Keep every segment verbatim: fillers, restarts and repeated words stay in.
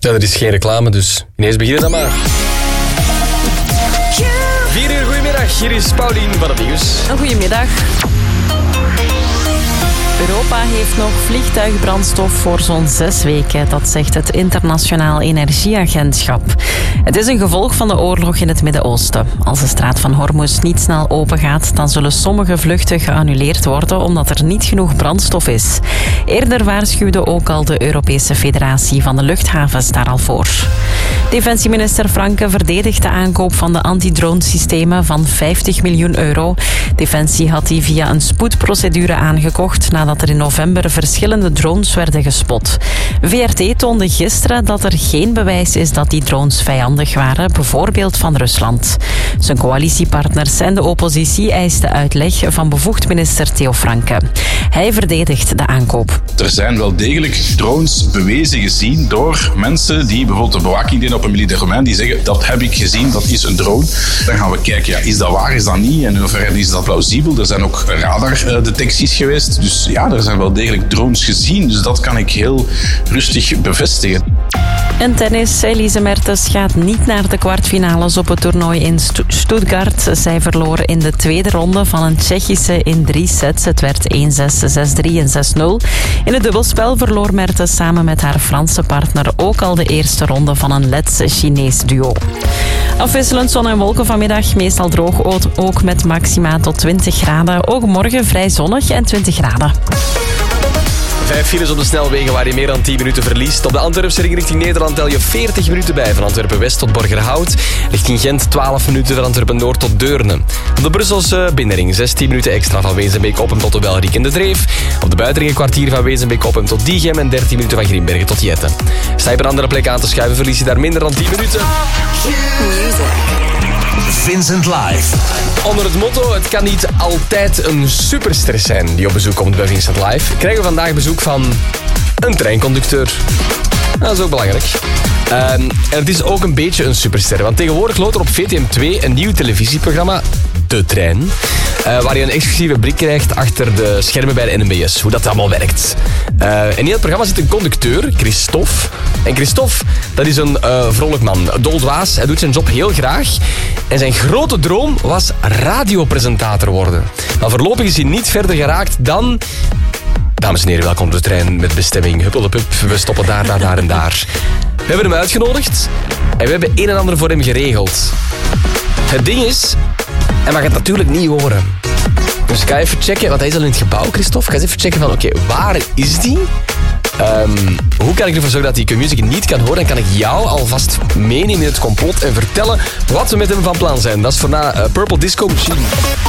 Ja, er is geen reclame, dus ineens beginnen dan maar. Vier uur, goedemiddag. Hier is Paulien van het Nieuws. Goedemiddag. Europa heeft nog vliegtuigbrandstof voor zo'n zes weken. Dat zegt het Internationaal Energieagentschap. Het is een gevolg van de oorlog in het Midden-Oosten. Als de straat van Hormuz niet snel opengaat, dan zullen sommige vluchten geannuleerd worden omdat er niet genoeg brandstof is. Eerder waarschuwde ook al de Europese Federatie van de Luchthavens daar al voor. Defensieminister Franke verdedigt de aankoop van de antidronesystemen van vijftig miljoen euro. Defensie had die via een spoedprocedure aangekocht nadat er in november verschillende drones werden gespot. V R T toonde gisteren dat er geen bewijs is dat die drones vijandig waren, bijvoorbeeld van Rusland. Zijn coalitiepartners en de oppositie eisten uitleg van bevoegd minister Theo Franke. Hij verdedigt de aankoop. Er zijn wel degelijk drones bewezen gezien door mensen die bijvoorbeeld de bewaking deden op een militair domein, die zeggen dat heb ik gezien, dat is een drone. Dan gaan we kijken, ja, is dat waar, is dat niet? En in hoeverre is dat plausibel? Er zijn ook radardetecties geweest, dus ja, er zijn wel degelijk drones gezien, dus dat kan ik heel rustig bevestigen. En tennis. Elise Mertens gaat niet naar de kwartfinales op het toernooi in Stuttgart. Zij verloor in de tweede ronde van een Tsjechische in drie sets. Het werd één zes, zes drie en zes nul. In het dubbelspel verloor Mertens samen met haar Franse partner ook al de eerste ronde van een Lets-Chinees duo. Afwisselend zon en wolken vanmiddag. Meestal droog, ook met maxima tot twintig graden. Ook morgen vrij zonnig en twintig graden. Vijf files op de snelwegen waar je meer dan tien minuten verliest. Op de Antwerpse ring richting Nederland tel je veertig minuten bij. Van Antwerpen-West tot Borgerhout. Richting Gent twaalf minuten van Antwerpen-Noord tot Deurne. Op de Brusselse binnenring zestien minuten extra van Wezenbeek-Oppem tot de Welriek en de Dreef. Op de buitenring een kwartier van Wezenbeek-Oppem tot Diegem en dertien minuten van Grimbergen tot Jetten. Sta je op een andere plek aan te schuiven, verlies je daar minder dan tien minuten. Vincent Live. Onder het motto, het kan niet altijd een superster zijn die op bezoek komt bij Vincent Live, krijgen we vandaag bezoek van een treinconducteur. Dat is ook belangrijk. Uh, en het is ook een beetje een superster, want tegenwoordig loopt er op V T M twee een nieuw televisieprogramma, De Trein, uh, waar je een exclusieve blik krijgt achter de schermen bij de N M B S, hoe dat allemaal werkt. Uh, in het programma zit een conducteur, Christophe. En Christophe, dat is een uh, vrolijk man, doldwaas. Hij doet zijn job heel graag. En zijn grote droom was radiopresentator worden. Maar voorlopig is hij niet verder geraakt dan... Dames en heren, welkom op De Trein met bestemming Huppeldepup. We stoppen daar, daar, daar en daar. We hebben hem uitgenodigd en we hebben een en ander voor hem geregeld. Het ding is, hij mag het natuurlijk niet horen. Dus ik ga even checken, want hij is al in het gebouw, Christophe. Ik ga eens even checken van, oké, okay, waar is die? Um, hoe kan ik ervoor zorgen dat hij Q-Music niet kan horen? En kan ik jou alvast meenemen in het complot en vertellen wat we met hem van plan zijn. Dat is voor na uh, Purple Disco Machine.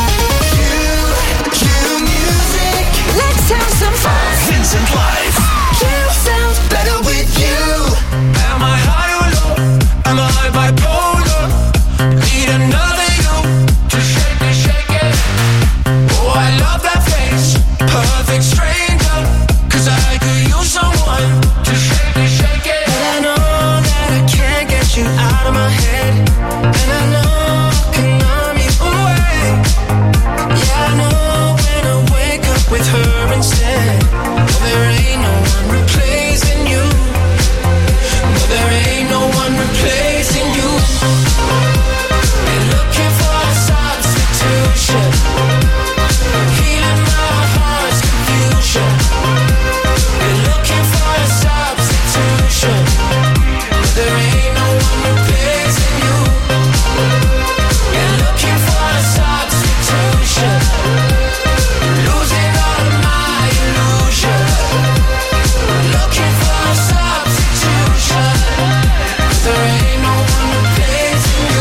Let's have some fun. Vincent Live. You sound better with you. Am I high or low? Am I bipolar? Need another you to shake it, shake it. Oh, I love that face. Perfect stranger. Cause I could use someone to shake it, shake it. But I know that I can't get you out of my head. And I know I can numb you away. Yeah, I know when I wake up with her instead. No, there ain't no one replacing you. No, there ain't no one replacing you. Been looking for a substitution. Healing my heart's confusion. Been looking for a substitution. No, there ain't no one replacing you. Been looking for a substitution. Losing all of my illusion. Looking for a substitution. There ain't no one replacing you.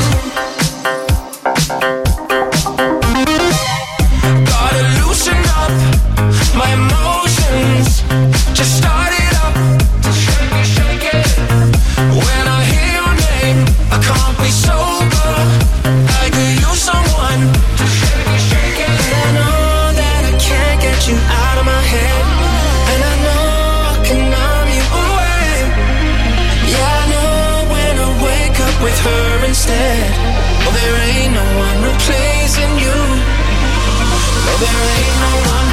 Gotta loosen up my emotions. Just start it up. Shake it, shake it. When I hear your name, I can't be sober. I could use someone to shake it, shake it. And I know that I can't get you out of my head. And I know I can numb you away. Yeah, I know when I wake up with her instead. Oh, there ain't no one replacing you. No, there ain't no one.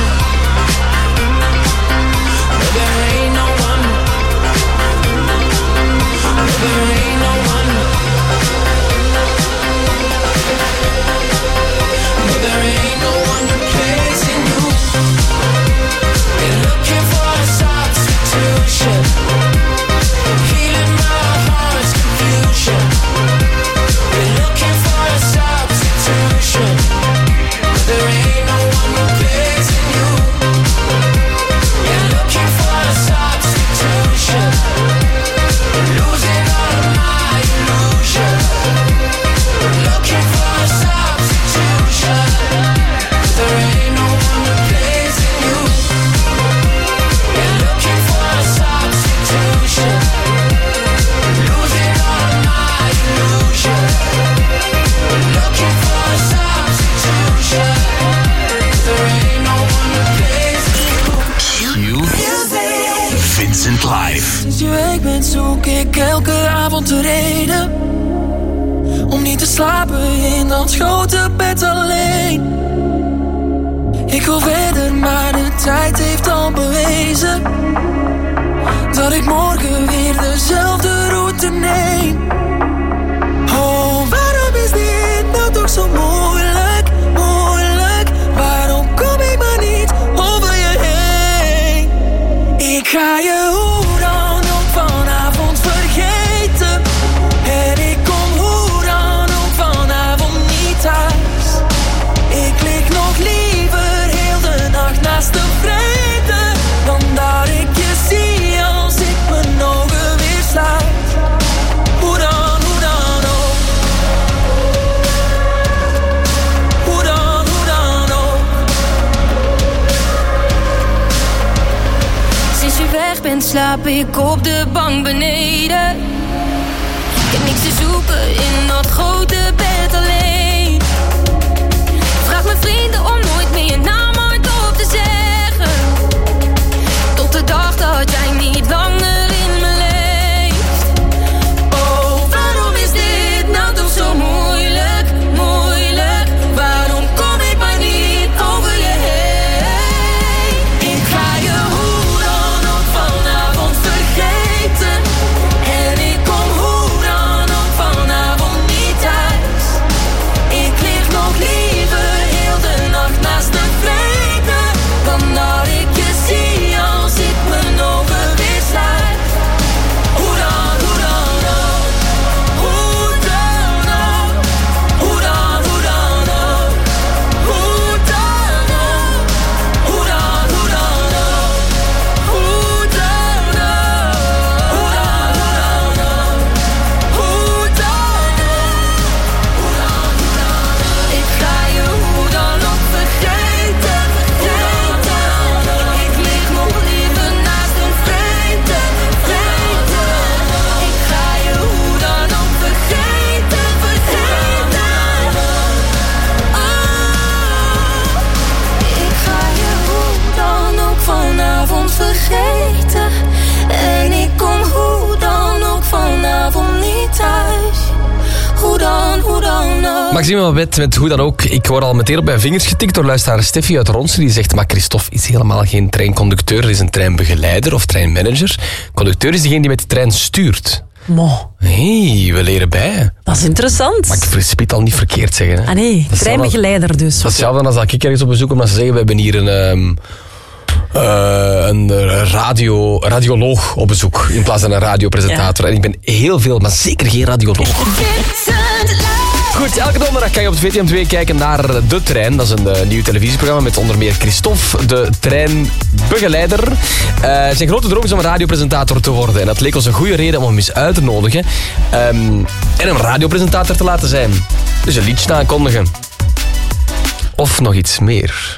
No, there ain't no one. No, zoek ik elke avond de reden om niet te slapen in dat grote bed alleen. Ik wil verder, maar de tijd heeft al bewezen dat ik morgen weer dezelfde route neem. Oh, waarom is dit nou toch zo moeilijk, moeilijk? Waarom kom ik maar niet over je heen? Ik ga je hoe dan ook vanavond vergeten. En ik kom hoe dan ook vanavond niet thuis. Ik lig nog liever heel de nacht naast de vrede dan dat ik je zie als ik mijn ogen weer sluit. Hoe dan, hoe dan ook. Hoe dan, hoe dan ook. Sinds je weg bent slaap ik op de bank beneden. Ik heb niks te zoeken in dat grote bed alleen. Vraag mijn vrienden om nooit meer je naam hardop te zeggen. Tot de dag dat jij niet langer in me leeft. Oh, waarom is dit nou toch zo moeilijk, moeilijk? Waarom kom ik maar niet over je heen? Ik ga je hoe dan ook vanavond vergeten. En ik kom hoe dan ook vanavond niet thuis. Ik lig nog liever heel de nacht naast de vrede dan dat ik je zie als ik mijn ogen weer sluit. Hoe dan, hoe dan ook. Hoe dan ook. Hoe dan, hoe dan ook. Hoe dan ook. Hoe dan, hoe dan ook. Hoe dan ook. Hoe dan, hoe dan ook. Hoe dan ook. Hoe dan, hoe dan ook. Ik ga je hoe dan ook vergeten. Vergeten. Ik lig nog liever naast een vreemde. Vreemde. Ik ga je hoe dan ook vergeten. Vergeten. Oh. Ik ga je hoe dan ook vanavond vergeten. En ik kom hoe dan ook vanavond niet thuis. Hoe dan, hoe dan ook. Maxime Mabet met hoe dan ook. Ik word al meteen op mijn vingers getikt door luisteraar Steffi uit Ronsen. Die zegt, maar Christophe is helemaal geen treinconducteur. Er is een treinbegeleider of treinmanager. Conducteur is degene die met de trein stuurt. Mo, Hé, hey, we leren bij. dat is interessant. Maar ik verspit al niet verkeerd zeggen. Hè. Ah nee, Dat is treinbegeleider dus. Dat is hetzelfde als dat ik ergens op bezoek kom. Dat ze zeggen, we hebben hier een... Um, Uh, een radio, radioloog op bezoek in plaats van een radiopresentator. Ja. En ik ben heel veel, maar zeker geen radioloog. Goed, elke donderdag kan je op het V T M twee kijken naar De Trein. Dat is een uh, nieuw televisieprogramma met onder meer Christophe, de treinbegeleider. Uh, zijn grote droom is om een radiopresentator te worden. En dat leek ons een goede reden om hem eens uit te nodigen. Um, en een radiopresentator te laten zijn. Dus een liedje aankondigen. Of nog iets meer.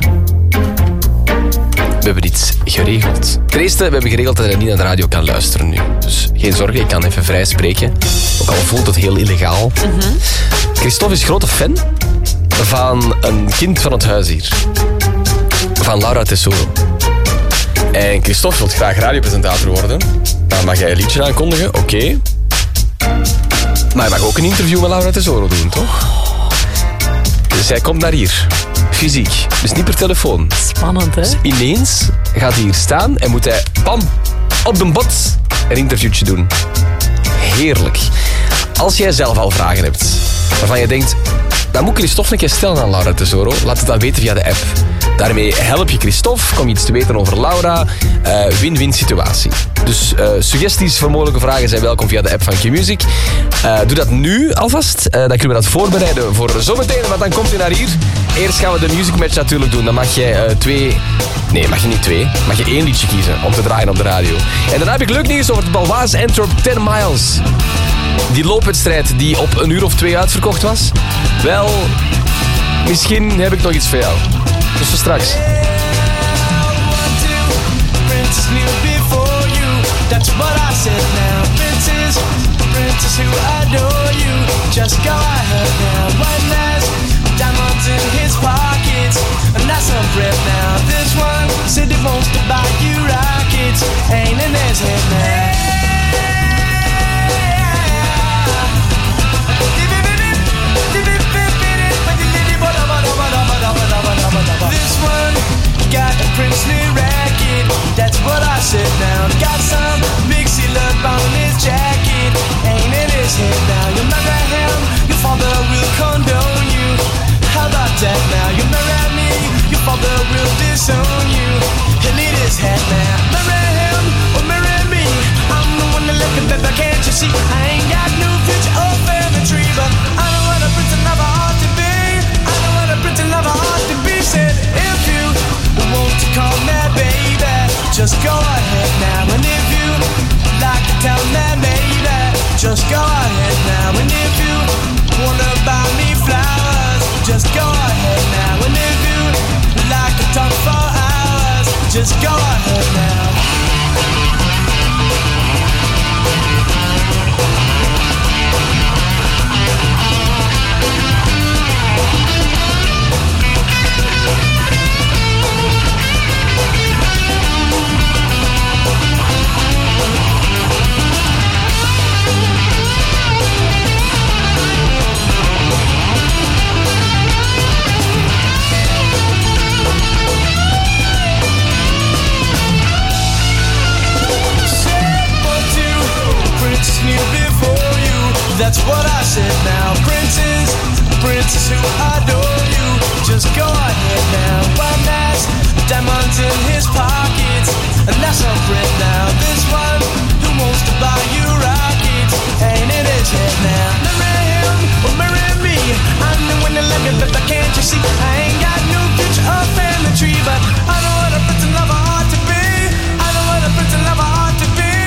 We hebben iets geregeld. Ten eerste, we hebben geregeld dat hij niet naar de radio kan luisteren nu. Dus geen zorgen, ik kan even vrij spreken. Ook al voelt het heel illegaal. Mm-hmm. Christophe is grote fan van een kind van het huis hier. Van Laura Tesoro. En Christophe wil graag radiopresentator worden. Dan mag jij een liedje aankondigen, oké. Okay. Maar hij mag ook een interview met Laura Tesoro doen, toch? Dus hij komt naar hier. Fysiek, dus niet per telefoon. Spannend, hè? Dus ineens gaat hij hier staan en moet hij, bam, op de bot een interviewtje doen. Heerlijk. Als jij zelf al vragen hebt, waarvan je denkt, dan moet Christophe een keer stellen aan Laura Tesoro, laat het dan weten via de app. Daarmee help je Christophe, kom je iets te weten over Laura. Uh, win-win situatie. Dus uh, suggesties voor mogelijke vragen zijn welkom via de app van Q-Music. Uh, doe dat nu alvast. Uh, dan kunnen we dat voorbereiden voor zometeen, want dan komt hij naar hier. Eerst gaan we de music match natuurlijk doen. Dan mag jij uh, twee... Nee, mag je niet twee. Mag je één liedje kiezen om te draaien op de radio. En dan heb ik leuk nieuws over het Baloise Antwerp ten miles. Die loopwedstrijd die op een uur of twee uitverkocht was. Wel, misschien heb ik nog iets voor jou. Dus voor straks. That's what I said now. Princess, princess who adore you. Just go ahead now. One last diamonds in his pockets. And that's some breath now. This one said he wants to buy you rockets. Ain't in his head now. on you. He'll lead his head now. Marry him or marry me. I'm the one that left it, baby, can't you see? I ain't got no future or family tree, but I know what a pretty lover ought to be. I know what a pretty lover ought to be. Said if you want to call me baby, just go ahead now. And if you like to tell me maybe, just go ahead now. And if you wanna buy me flowers, just go ahead now. And if you like to talk for hours, just go ahead now. Before you, that's what I said now. Princes, princes who adore you, just go ahead now. One has diamonds in his pockets, and that's a friend now. This one who wants to buy you rockets, ain't in his head now. Marry him or marry me. I'm the one that love you, but can't you see? I ain't got no future or family tree, but I know what a pretty lover ought to be. I know what a pretty lover ought to be.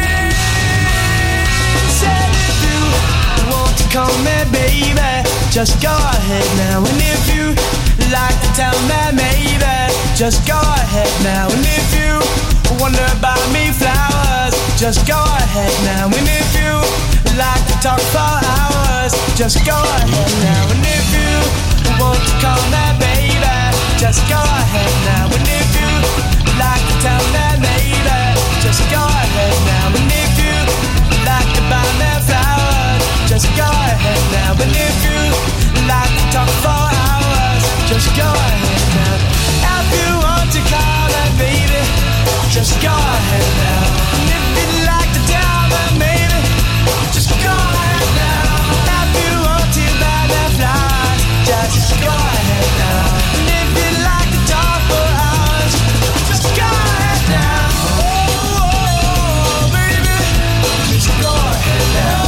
Call me baby, just go ahead now. And if you like to tell me maybe, just go ahead now. And if you wonder about me flowers, just go ahead now. And if you like to talk for hours, just go ahead now. And if you want to call me baby, just go ahead now. And if you like to tell me maybe, just go ahead now. And if you like to buy me flowers, just go ahead now. And if you like to talk for hours, just go ahead now. If you want to call me baby, just go ahead now. And if you like to tell me maybe, just go ahead now. If you want to buy me flowers, just go ahead now. And if you like to talk for hours, just go ahead now. Oh, oh, oh baby, just go ahead now.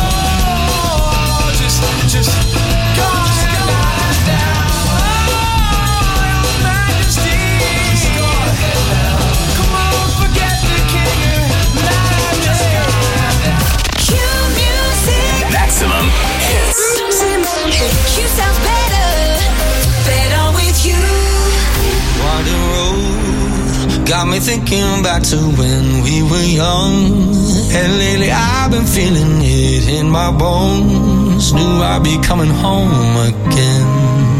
Just go ahead now. Oh, your majesty. Just go ahead now. Come on, forget the king. Now just go ahead now. Q music. Maximum hits. Q sounds better. Better with you. Winding road got me thinking back to when we were young. And lately I've been feeling it in my bones. Knew I'd be coming home again.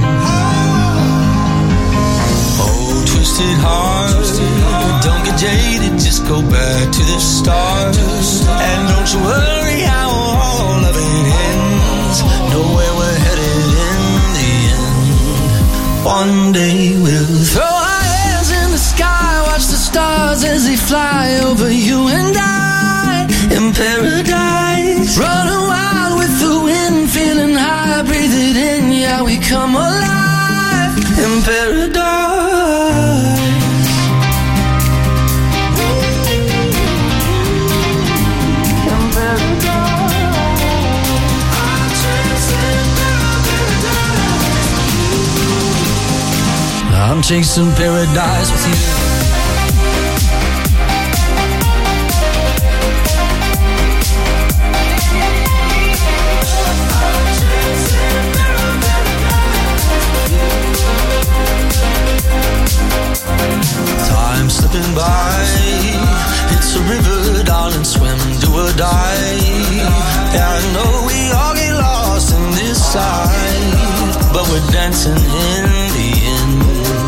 Oh, twisted heart, don't get jaded, just go back to the start. And don't you worry how all of it ends. Know where we're headed in the end. One day we'll throw our hands in the sky, watch the stars as they fly over you and I. In paradise, running wild with the wind, feeling high, breathe it in, yeah, we come alive. In paradise. In paradise. I'm chasing paradise. I'm chasing paradise with you. Time slipping by, it's a river, darling, swim, do or die. Yeah, I know we all get lost in this side, but we're dancing in the end.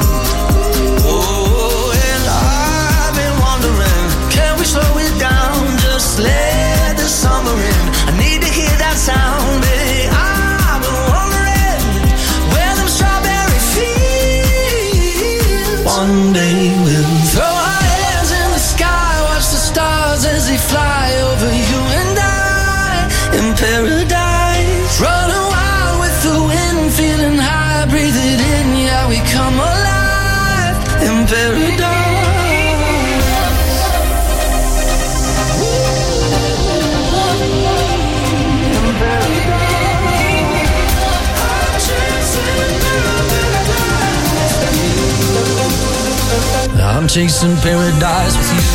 Oh, and I've been wondering, can we slow it down, just let the summer in. I need to hear that sound, baby. I've been wondering where them strawberry fields. One day we'll throw our hands in the sky, watch the stars as they fly over you and I. In paradise, running wild with the wind, feeling high, breathe it in, chasing paradise with you.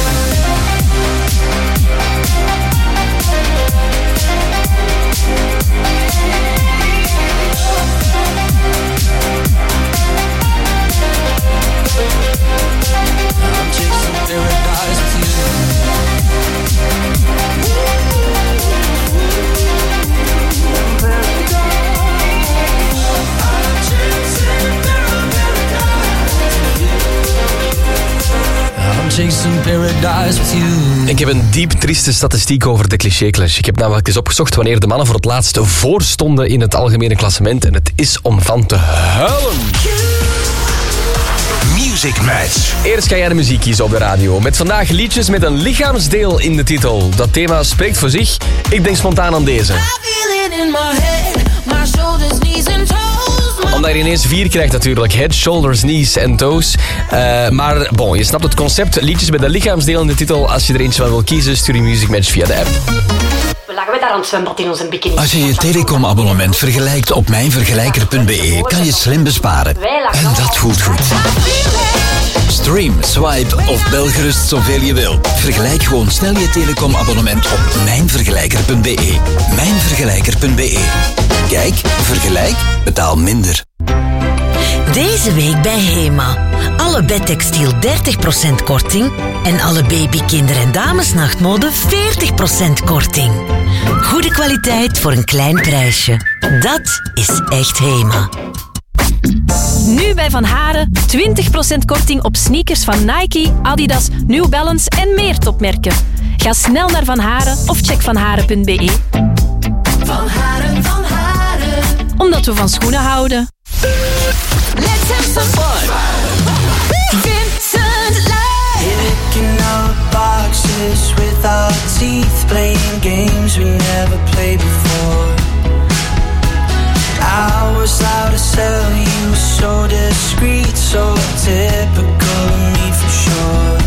I'm chasing paradise with you. I'm chasing paradise with you. Ik heb een diep trieste statistiek over de Cliché Clash. Ik heb namelijk eens opgezocht wanneer de mannen voor het laatst voorstonden in het algemene klassement. En het is om van te huilen. Music Match. Eerst ga jij de muziek kiezen op de radio. Met vandaag liedjes met een lichaamsdeel in de titel. Dat thema spreekt voor zich. Ik denk spontaan aan deze. Omdat je ineens vier krijgt natuurlijk. Head, shoulders, knees en toes. Uh, maar bon, je snapt het concept. Liedjes met een lichaamsdeel in de titel. Als je er eentje van wil kiezen, stuur je Music Match via de app. We lagen we daar aan het zwembad in onze bikini. Als je je telecomabonnement vergelijkt op mijnvergelijker punt be, kan je slim besparen. En dat voelt goed. Stream, swipe of bel gerust zoveel je wil. Vergelijk gewoon snel je telecomabonnement op mijnvergelijker punt be. mijnvergelijker punt be. Kijk, vergelijk, betaal minder. Deze week bij Hema. Alle bedtextiel dertig procent korting en alle baby, kinder- en damesnachtmode veertig procent korting. Goede kwaliteit voor een klein prijsje. Dat is echt Hema. Nu bij Van Haren twintig procent korting op sneakers van Nike, Adidas, New Balance en meer topmerken. Ga snel naar Van Haren of check vanharen punt be. Van Haren, Van Haren. Omdat we van schoenen houden. Let's have some fun. Vincent Live. Picking out boxes with our teeth, playing games we never played before. I was out to sell you, so discreet, so typical of me for sure.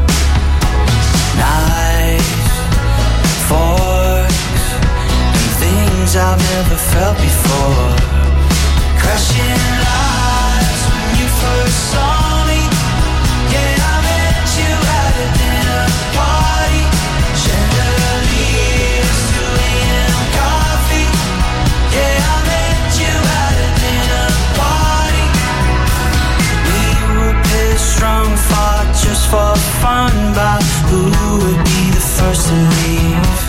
Knives, forks, and things I've never felt before. Crashing lights when you first saw me. Yeah, I met you at a dinner party. Chandeliers, two a.m. coffee. Yeah, I met you at a dinner party. We were pissed drunk, fought just for fun, but who would be the first to leave?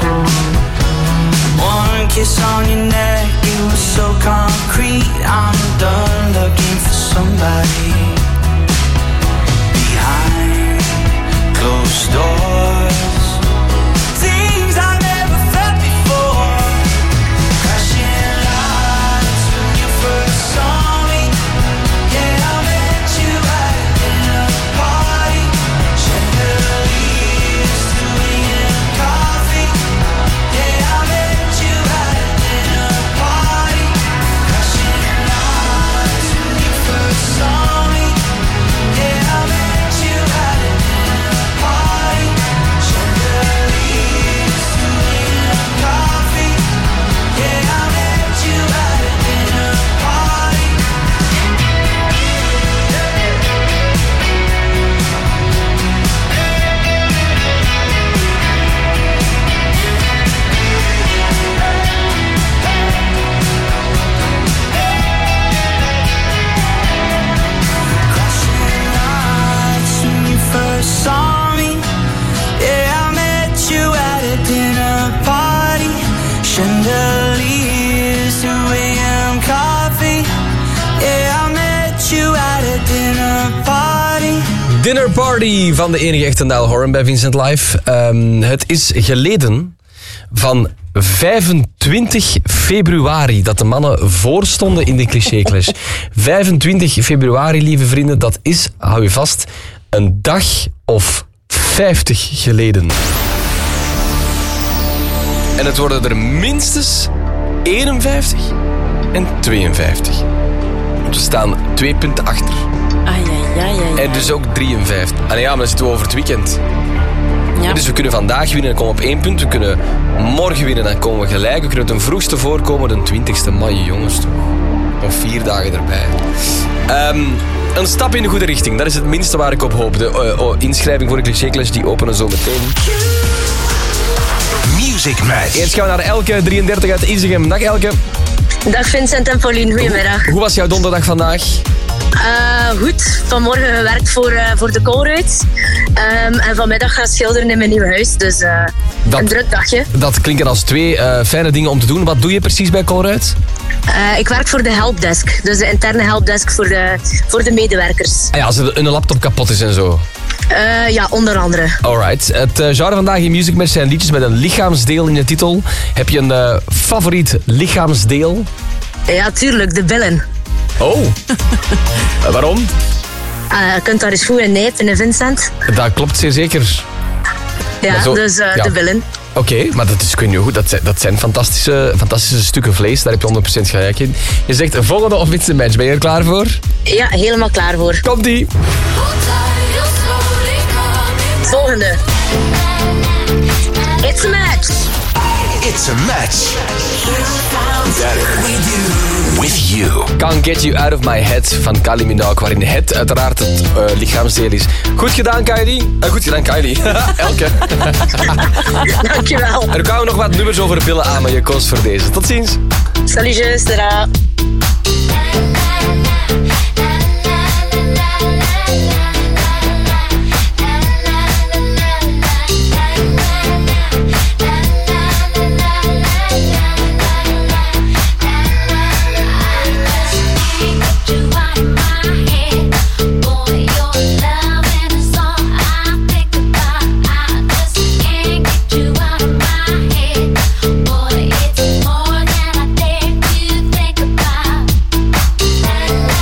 One kiss on your neck, it was so concrete. I'm done looking for somebody behind closed doors. Things I never felt before. Crashing lights when you first saw me. Yeah, I met you at a dinner party. Chandeliers, two a.m. coffee. Yeah, I met you at a dinner party. Crashing lights when you first saw me. Yeah, I met you at a dinner party. Chandeliers, two a.m. coffee. Yeah, I met you at a dinner party. Crashing lights when you first saw me. Yeah, I met you at a dinner party. Chandeliers, two a.m. coffee. Yeah, I met you at a dinner party. Dinner Party van de enige echte Niall Horan bij Vincent Live. Um, het is geleden van vijfentwintig februari dat de mannen voorstonden in de Cliché Clash. vijfentwintig februari, lieve vrienden, dat is, hou je vast, een dag of vijftig geleden. En het worden er minstens eenenvijftig en tweeënvijftig. We staan twee punten achter. Ai, ai, ai, ai, ai. En dus ook drieënvijftig. Ah, ja, maar dan zitten we over het weekend. Ja. Dus we kunnen vandaag winnen, dan komen we op één punt. We kunnen morgen winnen, dan komen we gelijk. We kunnen ten vroegste voorkomen, de twintigste. Maai, jongens, toch. Nog vier dagen erbij. Um, een stap in de goede richting. Dat is het minste waar ik op hoop. De uh, oh, inschrijving voor de Cliché Clash die openen zo meteen. Music Match. Eerst gaan we naar Elke, drieëndertig uit Isegem. Dag Elke. Dag Vincent en Pauline, goedemiddag. Hoe, hoe was jouw donderdag vandaag? Uh, goed, vanmorgen gewerkt voor, uh, voor de Colruyt. Um, en vanmiddag gaan schilderen in mijn nieuw huis. Dus uh, dat, een druk dagje. Dat klinken als twee uh, fijne dingen om te doen. Wat doe je precies bij Colruyt? Uh, ik werk voor de helpdesk. Dus de interne helpdesk voor de, voor de medewerkers. Ah ja, als een laptop kapot is en zo. Uh, ja, onder andere. Alright. Het uh, genre vandaag in Music Match zijn liedjes met een lichaamsdeel in de titel. Heb je een uh, favoriet lichaamsdeel? Ja, tuurlijk. De billen. Oh. uh, waarom? Uh, je kunt daar eens goed in nijpen, Vincent. Dat klopt zeer zeker. Ja, zo, dus uh, ja. de billen. Oké, okay, maar dat is, kun je goed. Dat zijn, dat zijn fantastische, fantastische stukken vlees. Daar heb je honderd procent gelijk in. Je zegt volgende of It's a Match. Ben je er klaar voor? Ja, helemaal klaar voor. Komt-ie. Volgende. It's a match. It's a match. Better with you. Can't Get You Out of My Head van Kylie Minogue, waarin het uiteraard het uh, lichaamsdeel is. Goed gedaan, Kylie. Uh, goed gedaan, Kylie. Elke. Dankjewel. Er kwamen nog wat nummers over billen aan, maar je koos voor deze. Tot ziens. Salutjes, tada. Boy, it's more than I dare to think about.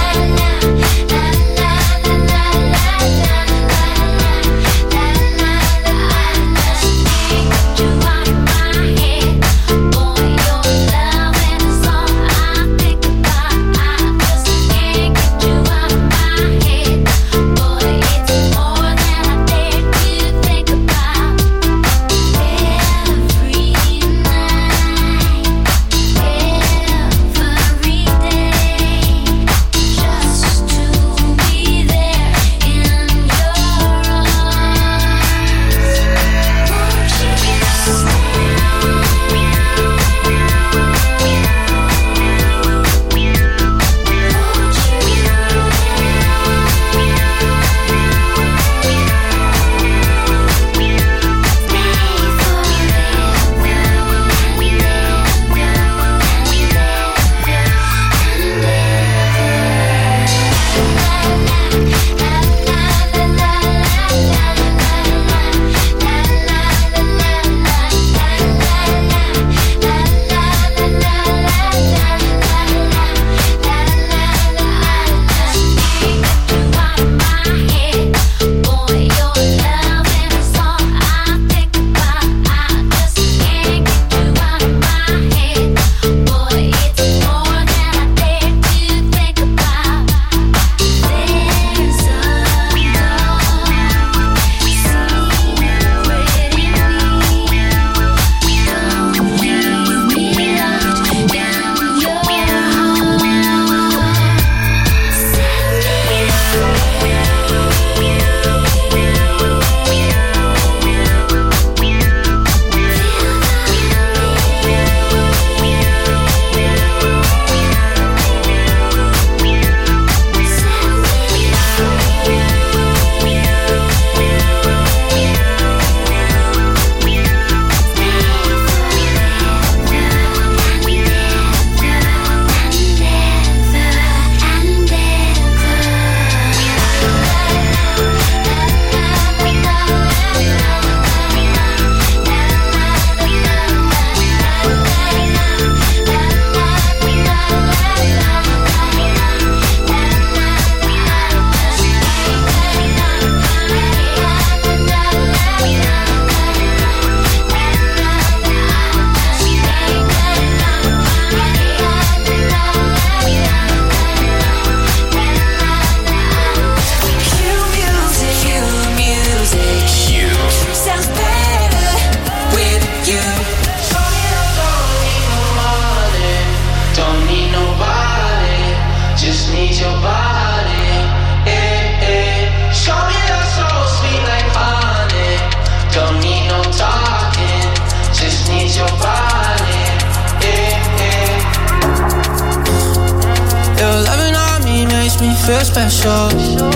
feel special.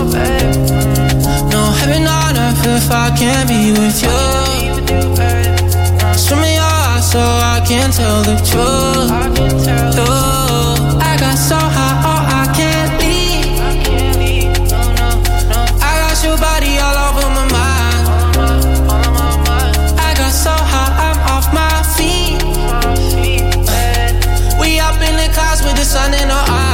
No heaven on earth if I can't be with you. Swim in your eyes so I can tell the truth. Oh, I got so high, oh, I can't leave. I got your body all over my mind. I got so high, I'm off my feet. We up in the clouds with the sun in our eyes.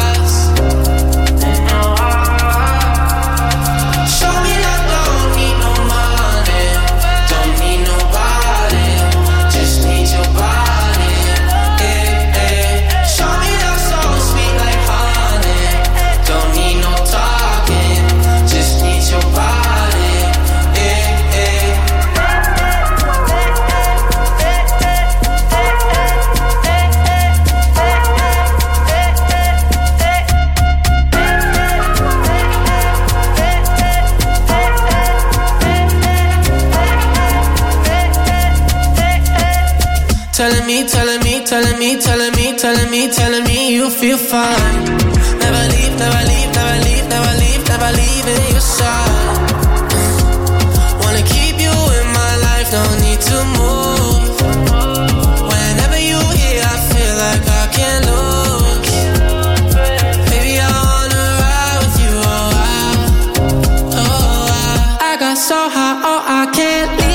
Telling me, telling me, telling me, telling me, telling me, telling me you feel fine. Never leave, never leave, never leave, never leave, never leave in your side. Wanna keep you in my life, don't need to move. Whenever you here, I feel like I can't lose. Baby, I wanna ride with you, oh I, oh I. I got so high, oh I can't leave.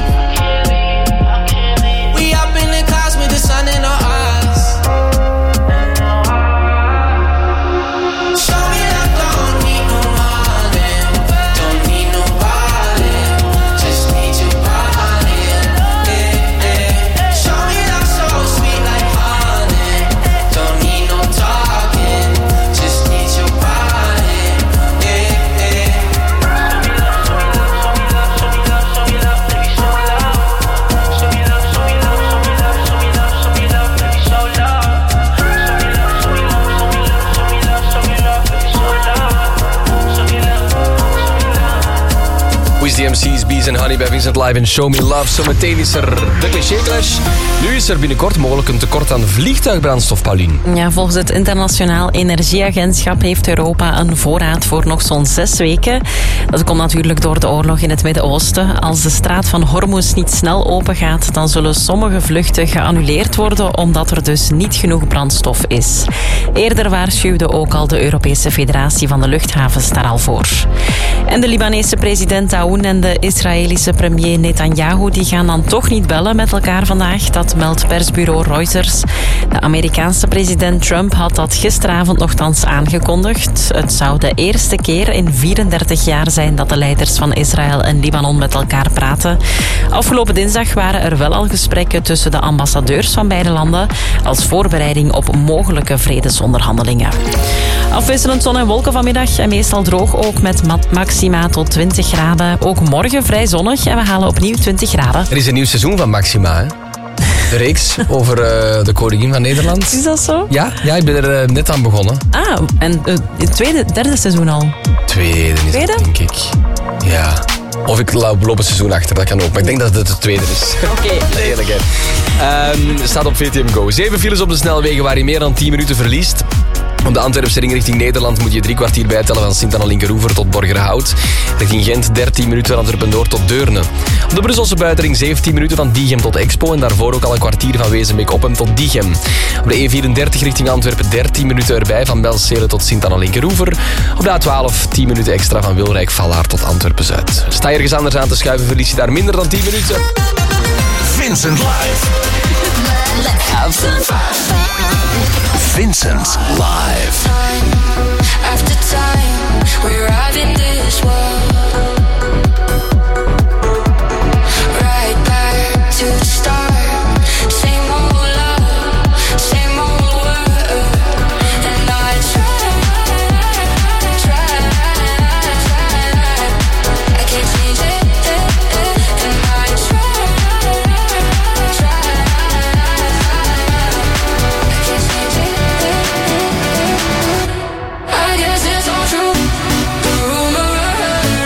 Sun in our eyes. Show me that don't need no money, don't need nobody, just need your body. Yeah, yeah. Show me that so sweet like honey, don't need no talking, just need your body. Yeah, yeah. Show me love, show me love, show me love, show me love, baby, show me love, show me love, show me love, show me love. Wiz D M C's, Bees en Honey bij Vincent Live en Show Me Love. Zometeen is er de cliché clash. Nu is er binnenkort mogelijk een tekort aan vliegtuigbrandstof, Paulien. Ja, volgens het Internationaal Energieagentschap heeft Europa een voorraad voor nog zo'n zes weken. Dat komt natuurlijk door de oorlog in het Midden-Oosten. Als de straat van Hormuz niet snel open gaat, dan zullen sommige vluchten geannuleerd worden, omdat er dus niet genoeg brandstof is. Eerder waarschuwde ook al de Europese Federatie van de Luchthavens daar al voor. En de Libanese president Aoun en de Israëlische premier Netanyahu die gaan dan toch niet bellen met elkaar vandaag. Dat meldt persbureau Reuters. De Amerikaanse president Trump had dat gisteravond nogthans aangekondigd. Het zou de eerste keer in vierendertig jaar zijn dat de leiders van Israël en Libanon met elkaar praten. Afgelopen dinsdag waren er wel al gesprekken tussen de ambassadeurs van beide landen als voorbereiding op mogelijke vredesonderhandelingen. Afwisselend zon en wolken vanmiddag en meestal droog ook met maxima tot twintig graden. Ook morgen vrij zonnig en we halen opnieuw twintig graden. Er is een nieuw seizoen van Maxima, hè? De reeks over uh, de koningin van Nederland. Is dat zo? Ja, ja ik ben er uh, net aan begonnen. Ah, en uh, het tweede, derde seizoen al? Tweede is tweede? Het, denk ik. Ja. Of ik loop het seizoen achter, dat kan ook. Maar ik denk dat het het tweede is. Oké. Okay. Eerlijkheid. Um, staat op V T M Go. Zeven files op de snelwegen waar je meer dan tien minuten verliest. Op de Antwerpse ring richting Nederland moet je drie kwartier bijtellen van Sint-Anna-Linkeroever tot Borgerhout. Richting Gent dertien minuten van Antwerpen-Noord tot Deurne. Op de Brusselse buitenring zeventien minuten van Diegem tot Expo en daarvoor ook al een kwartier van Wezenbeek-Oppem tot Diegem. Op de E vierendertig richting Antwerpen dertien minuten erbij van Belzele tot Sint-Anna-Linkeroever. Op de A twaalf tien minuten extra van Wilrijk-Vallaar tot Antwerpen-Zuid. Sta je ergens anders aan te schuiven, verlies je daar minder dan tien minuten. Vincent Live. Let's have some fun. Vincent Live. Time after time, we ride in this world. Right back to the start. Same old love, same old world. And I try, try, try. I can't change it. And I try, try. I can't change it. I guess it's all true. The rumor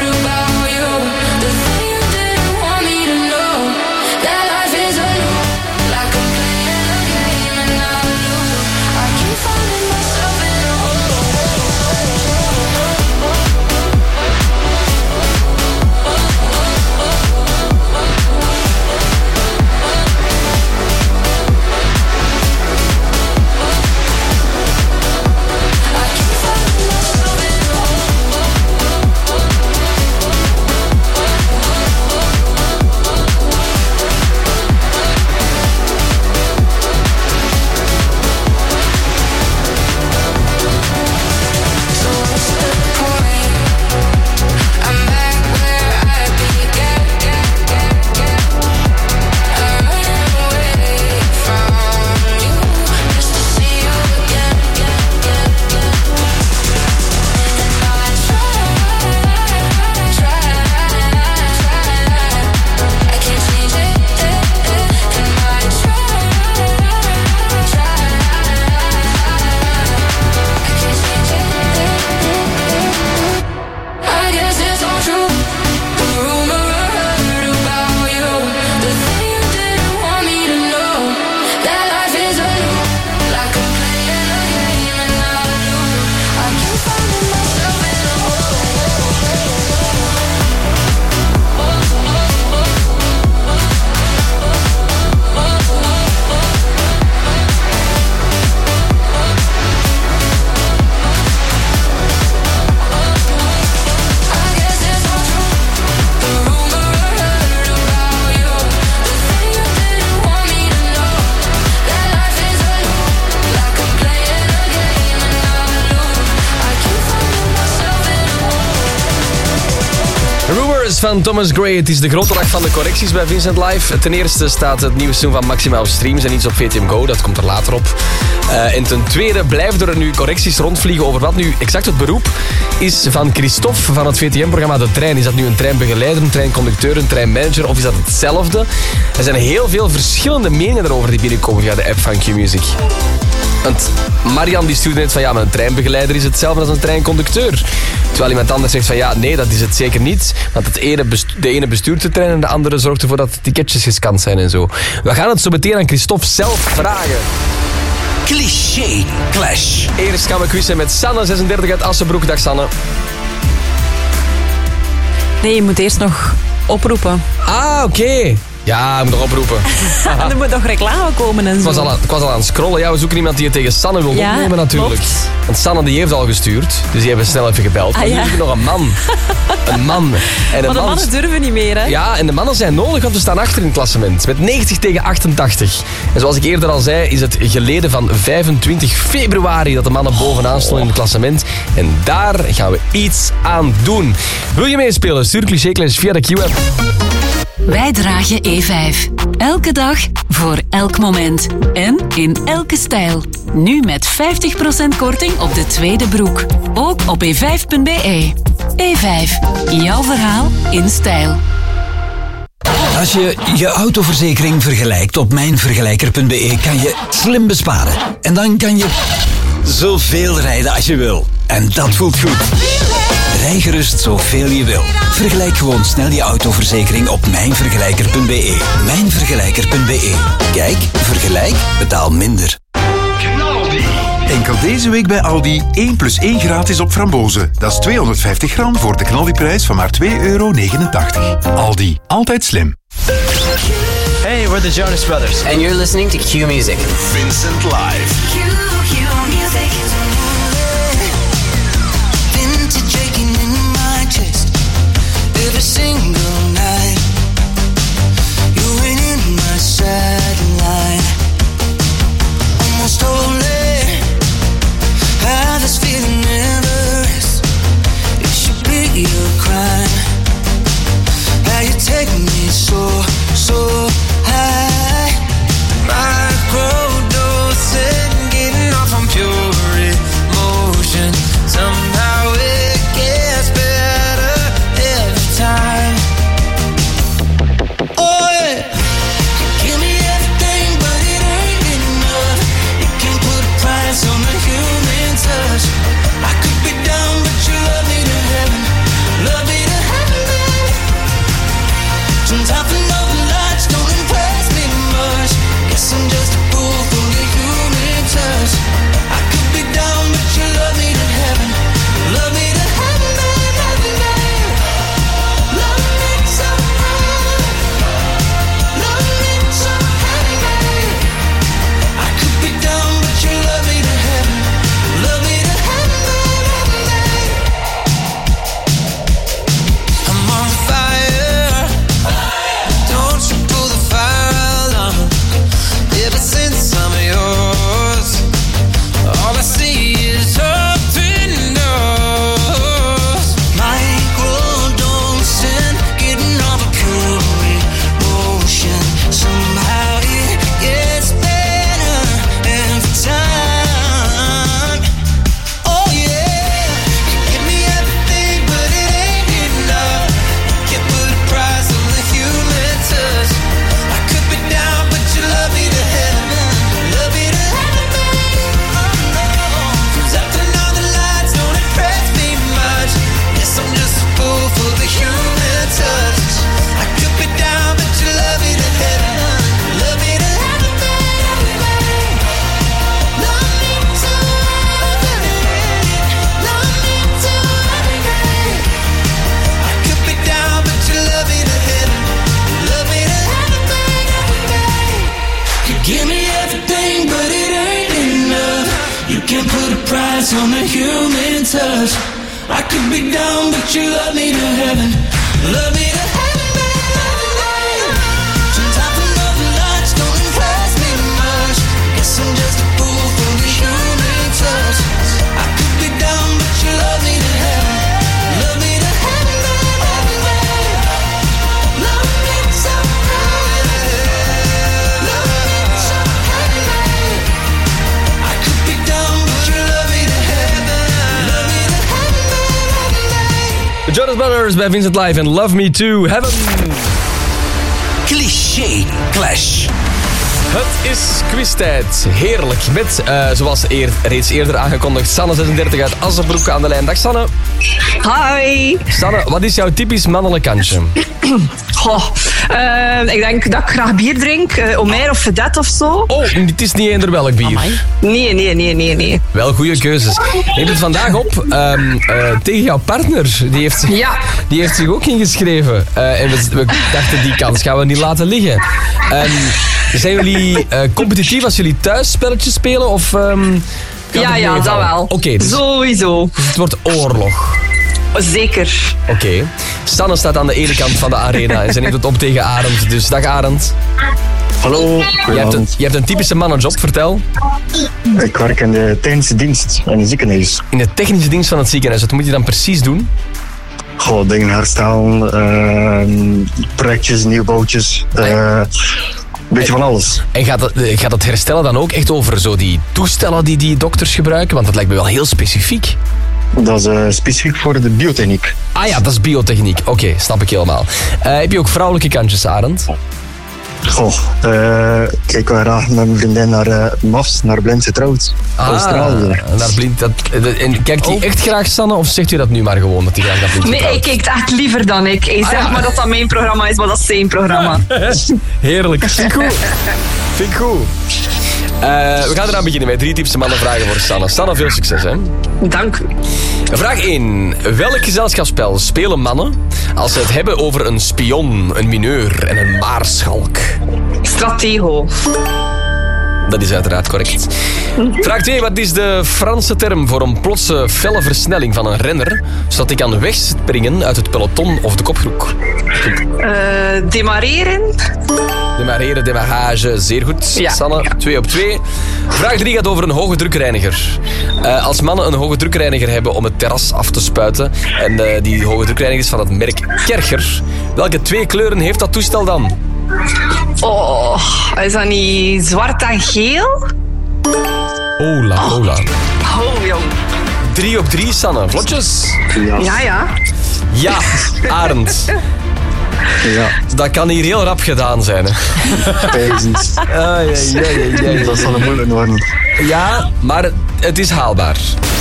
Dangerous van Thomas Gray. Het is de grote dag van de correcties bij Vincent Live. Ten eerste staat het nieuwe seizoen van Maximaal Streams en iets op V T M Go. Dat komt er later op. Uh, en ten tweede blijven er nu correcties rondvliegen over wat nu exact het beroep is van Christophe van het V T M-programma De Trein. Is dat nu een treinbegeleider, een treinconducteur, een treinmanager of is dat hetzelfde? Er zijn heel veel verschillende meningen erover die binnenkomen via de app van Q-Music. Want Marian die stuurde net van ja, maar een treinbegeleider is hetzelfde als een treinconducteur. Terwijl iemand anders zegt van ja, nee, dat is het zeker niet. Want het ene bestu- de ene bestuurt de trein en de andere zorgt ervoor dat de ticketjes gescand zijn en zo. We gaan het zo meteen aan Christophe zelf vragen. Cliché Clash. Eerst gaan we quizzen met Sanne, zesendertig uit Assenbroek. Dag Sanne. Nee, je moet eerst nog oproepen. Ah, oké. Okay. Ja, ik moet nog oproepen. Er moet nog reclame komen en zo. Ik was, al aan, ik was al aan het scrollen. Ja, we zoeken iemand die het tegen Sanne wil ja, opnemen natuurlijk. Klopt. Want Sanne die heeft al gestuurd. Dus die hebben snel even gebeld. Maar ah, ja. nu zoeken we nog een man. Een man. En een maar de man mannen st- durven niet meer, hè? Ja, en de mannen zijn nodig, want we staan achter in het klassement. Met negentig tegen achtentachtig. En zoals ik eerder al zei, is het geleden van vijfentwintig februari dat de mannen bovenaan stonden in het klassement. En daar gaan we iets aan doen. Wil je meespelen? Stuur Cliché Clash via de Q-app. Wij dragen E vijf. Elke dag, voor elk moment. En in elke stijl. Nu met vijftig procent korting op de tweede broek. Ook op e vijf punt b e. E vijf. Jouw verhaal in stijl. Als je je autoverzekering vergelijkt op mijnvergelijker punt b e kan je slim besparen. En dan kan je zoveel rijden als je wil. En dat voelt goed. Rij gerust zoveel je wil. Vergelijk gewoon snel je autoverzekering op mijnvergelijker punt b e. mijnvergelijker punt b e. Kijk, vergelijk, betaal minder. Enkel deze week bij Aldi één plus één gratis op frambozen. Dat is tweehonderdvijftig gram voor de knaldiprijs van maar twee euro negenentachtig. Aldi, altijd slim. Hey, we're the Jonas Brothers. And you're listening to Q-Music. Vincent Live. Q, Q Music. Vintage aching in my chest. Every single night. You ain't in my sideline. Almost holy. How this feeling never is. It should be your crime. How you take me so, so high. Microdosing, getting off on pure emotion. Somehow it gets better every time. Oh yeah. Give me everything, but it ain't enough. You can't put a price on the human touch. I could be down, but you love me to heaven. Love me to heaven, baby. Sometimes I know the lights don't impress me much. Guess I'm just a fool for the human touch. I could be down, but you love me to heaven. Love me to heaven, baby, heaven, baby. Love me so heaven. Love me so heaven, baby. I could be down, but you love me to heaven. Love me to heaven, baby, heaven, baby. I'm on fire. Don't you pull the fire alarm. Ever since I'm yours, all I see is open doors. Microdosing, getting all the pure emotion. Somehow it gets better every time. Oh yeah, you give me everything, but it ain't enough. You can't put a price on the human touch. I could be down, but you love me to heaven. Love me to heaven, baby. Oh no. 'Cause after all the lights don't impress me much. Yes, I'm just a fool for the human touch. I could be down, but you love me to heaven. Love me to heaven, baby. Love me to heaven. Love me to heaven, baby. I could be down, but you love me to heaven. Love me to heaven, baby. You give me everything, but it ain't enough. You can't put a price on the human touch. I could be down, but you love me to heaven. Love me to heaven, baby. Sometimes I know the lights don't impress me much. Guess I'm just a fool for the human touch. I could be down, but you love me to heaven. Love me to heaven, baby. Jonas Brothers bij Vincent Live en Love Me To Heaven. Cliché Clash. Het is quiztijd. Heerlijk. Met, uh, zoals eer, reeds eerder aangekondigd, Sanne zesendertig uit Assenbroek aan de lijn. Dag Sanne. Hi. Sanne, wat is jouw typisch mannelijk kantje? Goh, uh, ik denk dat ik graag bier drink. Uh, Omer of Vedette of zo. Oh, het is niet eender welk bier. Amai. Nee, nee, nee, nee, nee. Wel goede keuzes. Neem het vandaag op um, uh, tegen jouw partner. Die heeft, ja. die heeft zich ook ingeschreven. Uh, en we, we dachten, die kans gaan we niet laten liggen. Um, zijn jullie uh, competitief als jullie thuis spelletjes spelen? Of, um, ja, ja, dat wel. Oké. Okay, dus, sowieso. Dus het wordt oorlog. Zeker. Oké. Okay. Sanne staat aan de ene kant van de arena en ze neemt het op tegen Arend. Dus dag Arend. Hallo. Je hebt, een, je hebt een typische mannenjob, vertel. Ik werk in de technische dienst in het ziekenhuis. In de technische dienst van het ziekenhuis. Wat moet je dan precies doen? Goh, dingen herstellen, uh, projectjes, nieuwbouwtjes, uh, een beetje van alles. En gaat het, gaat het herstellen dan ook echt over zo die toestellen die die dokters gebruiken? Want dat lijkt me wel heel specifiek. Dat is uh, specifiek voor de biotechniek. Ah ja, dat is biotechniek. Oké, okay, snap ik helemaal. Uh, heb je ook vrouwelijke kantjes, Arend? Goh, uh, ik kijk wel graag met mijn vriendin naar uh, M A F S, naar Blind Getrouwd. Ah, Australië. Naar Blind, dat, en kijkt hij oh. echt graag, Sanne, of zegt u dat nu maar gewoon, dat hij graag naar Blind Getrouwd? Nee, ik kijk echt liever dan ik. Ik zeg ah, ja. maar dat dat mijn programma is, maar dat is zijn programma. Heerlijk. Vind ik goed. Vind ik goed. Uh, we gaan eraan beginnen met drie typische mannenvragen voor Sanne. Sanne, veel succes, hè? Dank u. Vraag één. Welk gezelschapsspel spelen mannen als ze het hebben over een spion, een mineur en een maarschalk? Stratego. Dat is uiteraard correct. Vraag twee. Wat is de Franse term voor een plotse felle versnelling van een renner, zodat hij kan wegspringen uit het peloton of de kopgroep? Uh, demareren. Demareren, demarrage. Zeer goed, ja. Sanne. Twee op twee. Vraag drie gaat over een hoge drukreiniger. Uh, als mannen een hoge drukreiniger hebben om het terras af te spuiten, en uh, die hoge drukreiniger is van het merk Kercher, welke twee kleuren heeft dat toestel dan? Oh, is dat niet zwart en geel? Ola, ola. Oh, jong. Drie op drie, Sanne. Vlotjes. Ja, ja. Ja, ja Arend. Ja. Dat kan hier heel rap gedaan zijn, hè. Pijzend. Ah, ja, ja, ja, ja, ja. Dat zal een moeilijk worden. Ja, maar het is haalbaar.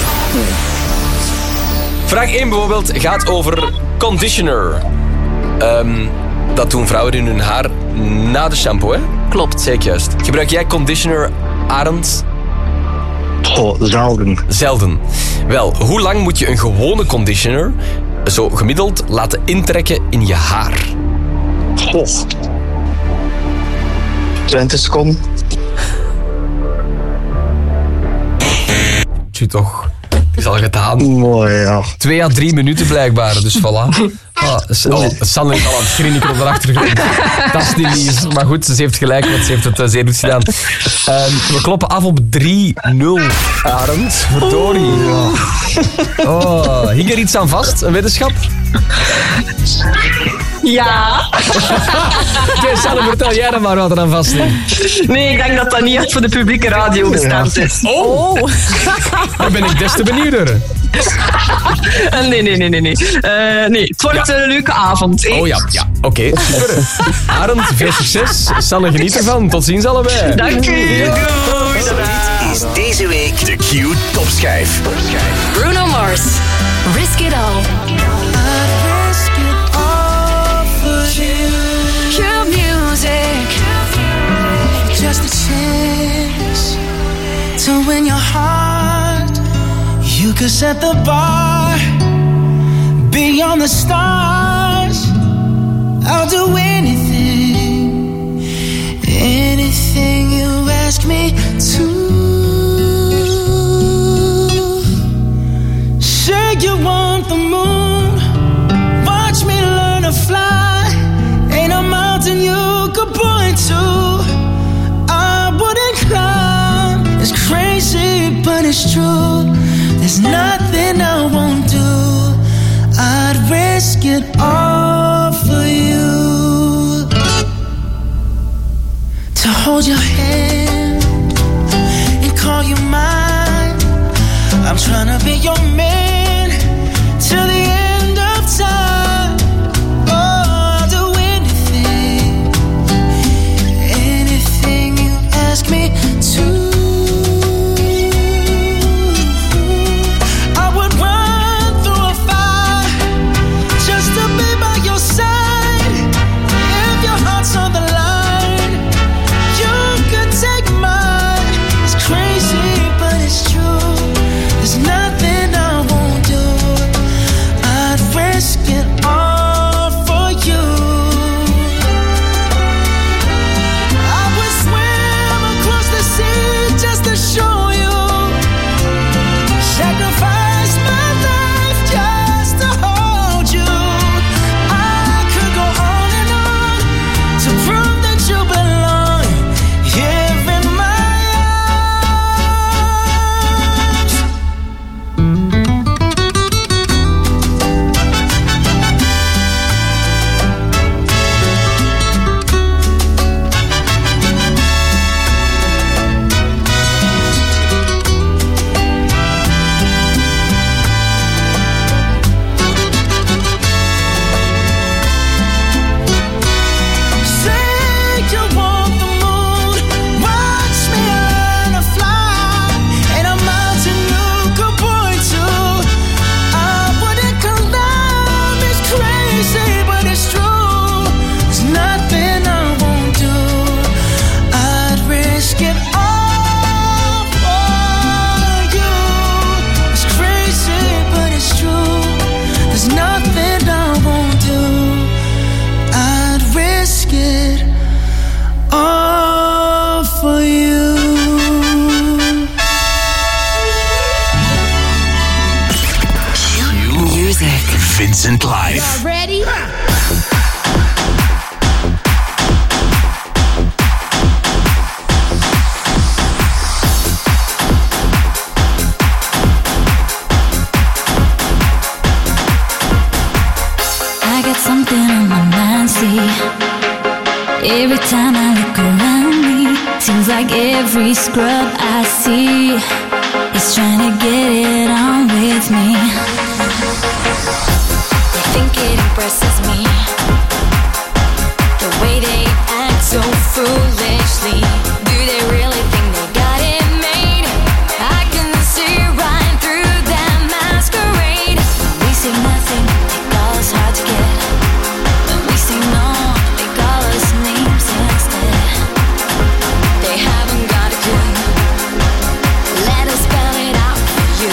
Vraag één bijvoorbeeld gaat over conditioner. Um, dat doen vrouwen in hun haar na de shampoo, hè? Klopt. Zeker juist. Gebruik jij conditioner, Arend? Oh, zelden. Zelden. Wel, hoe lang moet je een gewone conditioner zo gemiddeld laten intrekken in je haar? Goh. twintig seconden. Tju toch. Het is al gedaan. Mooi, ja. Twee à drie minuten blijkbaar, dus voilà. Ah, oh, Sanne is al aan het grinniken op de achtergrond. Dat is niet lief. Maar goed, ze heeft gelijk, want ze heeft het uh, zeer goed gedaan. Um, we kloppen af op drie nul. Arend, verdorie. Oh. Oh. Hing er iets aan vast? Een weddenschap? Ja. Okay, Sanne, vertel jij dan maar wat er aan vast ligt. Nee, ik denk dat dat niet echt voor de publieke radio bestemd is. Oh. Dan ben ik des te benieuwder. Nee, nee, nee, nee. Nee, uh, nee. Het wordt ja. een leuke avond. Eh? Oh ja, ja. Oké, okay, super. Arend, veel succes. Sanne, geniet ervan. Tot ziens allebei. Dank u. Ja. Dit is deze week de Q Topschijf. Bruno Mars, Risk It All. Risk it all for you. Your music, just a chance to win your heart. You could set the bar beyond the stars. I'll do anything, anything you ask me to. Say you want the moon, watch me learn to fly. Ain't a mountain you could point to I wouldn't climb. It's crazy, but it's true. There's nothing I won't do. I'd risk it all for you. To hold your hand and call you mine. I'm trying to be your man till the end of time. like every scrub I see is trying to get it on with me. They think it impresses me, the way they act so foolishly. Do they really think they got it made? I can see right through that masquerade. We say nothing, they call us hard to get. When we say no, they call us names instead. They haven't got a clue. Let us spell it out for you.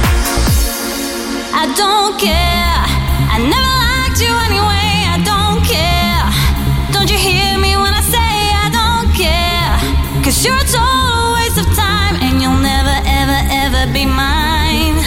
I don't care, I never liked you anyway. I don't care, don't you hear me when I say I don't care? Cause you're a total waste of time, and you'll never ever ever be mine.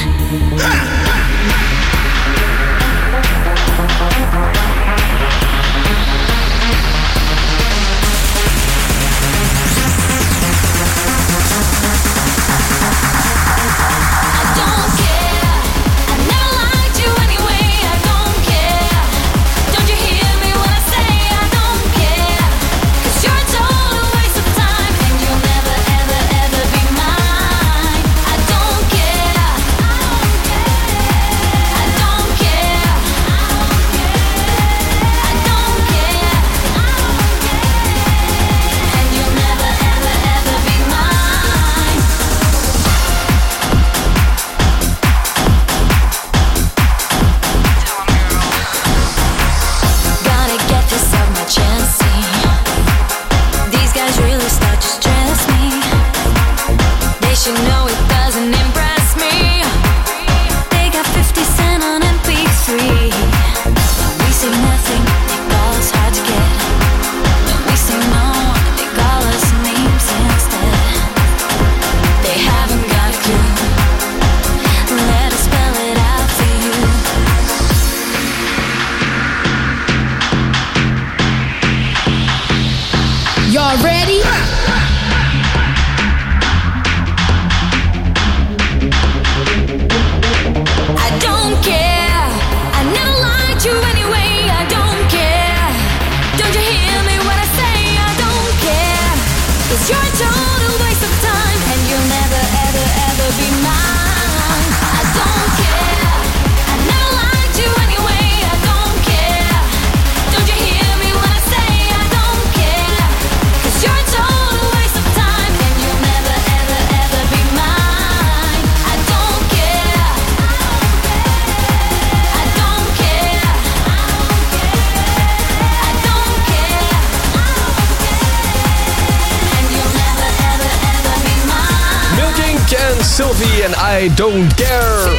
Sylvie en I Don't Care.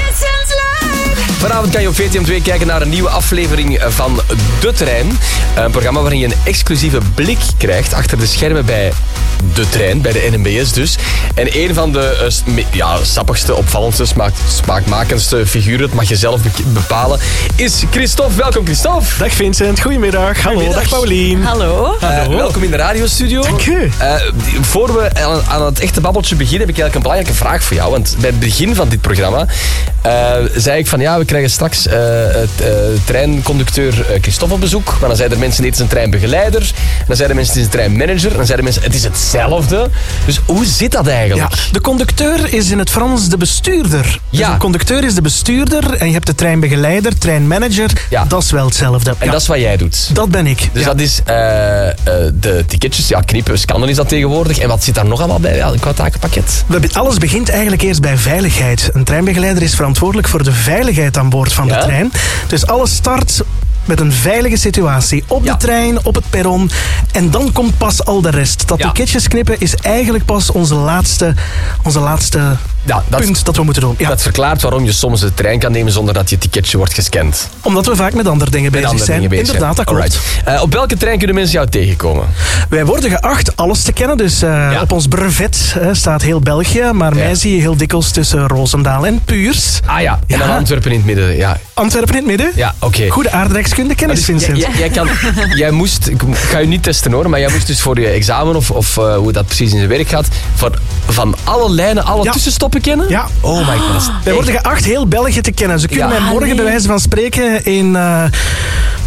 Vanavond kan je op V T M twee kijken naar een nieuwe aflevering van De Trein. Een programma waarin je een exclusieve blik krijgt achter de schermen bij De Trein, bij de N M B S dus. En een van de uh, ja, sappigste, opvallendste, smaak, smaakmakendste figuren, dat mag je zelf be- bepalen, is Christophe. Welkom Christophe. Dag Vincent, goedemiddag. Hallo, goedemiddag. Dag Paulien. Hallo. Uh, Hallo. Welkom in de radiostudio. Dank u. Uh, voor we aan, aan het echte babbeltje beginnen, heb ik eigenlijk een belangrijke vraag voor jou. Want bij het begin van dit programma uh, zei ik van ja, we krijgen straks uh, het, uh, treinconducteur uh, Christophe op bezoek. Maar dan zeiden er mensen, nee, het is een treinbegeleider. En dan zeiden mensen, het is een treinmanager. En dan zeiden mensen, het is hetzelfde. Dus hoe zit dat eigenlijk? Ja, de conducteur is in het Frans de bestuurder. Dus ja. De conducteur is de bestuurder en je hebt de treinbegeleider, treinmanager. Ja. Dat is wel hetzelfde. En ja. dat is wat jij doet? Dat ben ik. Dus ja. dat is uh, uh, de ticketjes, ja, knippen, scannen is dat tegenwoordig. En wat zit daar nog allemaal bij, ja, qua takenpakket? Alles begint eigenlijk eerst bij veiligheid. Een treinbegeleider is verantwoordelijk voor de veiligheid aan boord van ja. de trein. Dus alles start met een veilige situatie op ja. de trein, op het perron. En dan komt pas al de rest. Dat ja. ticketjes knippen is eigenlijk pas onze laatste, onze laatste ja, dat, punt dat we moeten doen. Ja. Dat verklaart waarom je soms de trein kan nemen zonder dat je ticketje wordt gescand. Omdat we vaak met andere dingen met bezig andere zijn. Dingen bezig Inderdaad, dat klopt. Uh, op welke trein kunnen mensen jou tegenkomen? Wij worden geacht alles te kennen. Dus uh, ja. op ons brevet uh, staat heel België. Maar ja. mij zie je heel dikwijls tussen Roosendaal en Puurs. Ah ja, en dan ja. Antwerpen in het midden. Ja. Antwerpen in het midden? Ja, oké. Okay. Goede aardrijkskunde kennis, dus Vincent. Jij, jij, kan, jij moest, ik ga je niet testen hoor, maar jij moest dus voor je examen of, of uh, hoe dat precies in zijn werk gaat, voor, van alle lijnen, alle ja. tussenstoppen kennen? Ja. Oh my god. Wij worden geacht heel België te kennen. Ze kunnen ja. mij morgen bij wijze van spreken in... Uh,